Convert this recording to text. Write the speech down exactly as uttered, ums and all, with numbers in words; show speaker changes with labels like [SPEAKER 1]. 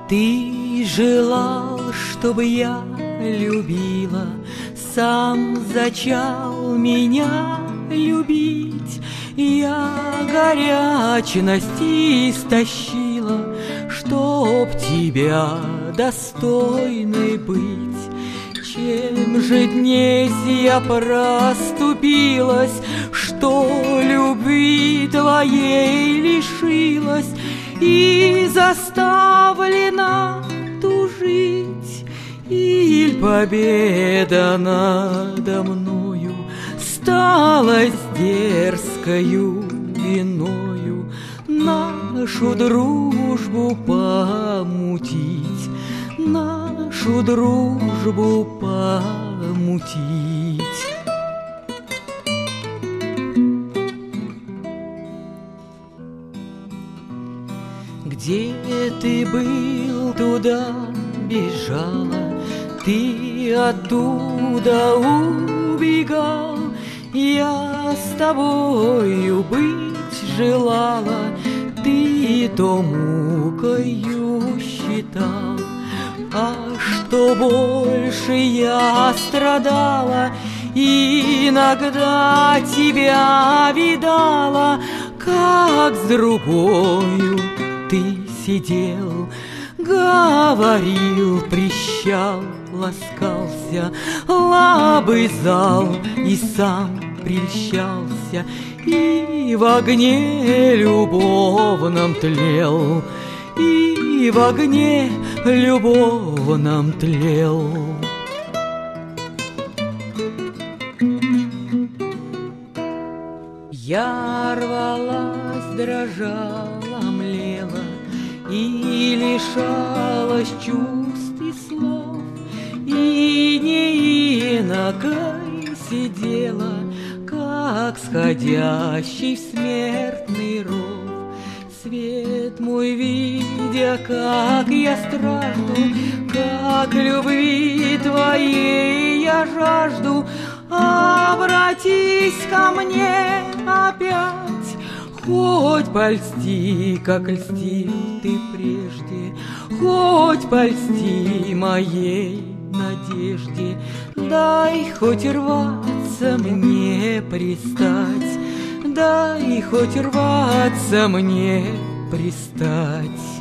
[SPEAKER 1] Ты желал, чтобы я любила, сам зачал меня любить. Я горячность истощила, чтоб тебя достойной быть. Чем же днесь я проступилась, что любви твоей лишилась и заставлена тужить? Иль победа надо мною стала дерзкою виною нашу дружбу помутить, нашу дружбу помутить. Где ты был, туда бежала, ты оттуда убегал. Я с тобою быть желала, ты то мукою считал. А что больше я страдала, иногда тебя видала, как с другою ты сидел, говорил, прищал, ласкался, лобызал и сам прельщался, и в огне любовном тлел, и в огне любовном тлел. Я рвалась, дрожала, млела и лишалась чувств и слов, и не инокой сидела, как сходящий в смертный ров. Свет мой, видя, как я стражду, как любви твоей я жажду, обратись ко мне опять, хоть польсти, как льстил ты прежде, хоть польсти моей надежде. Дай хоть рваться мне пристать, дай хоть рваться мне пристать.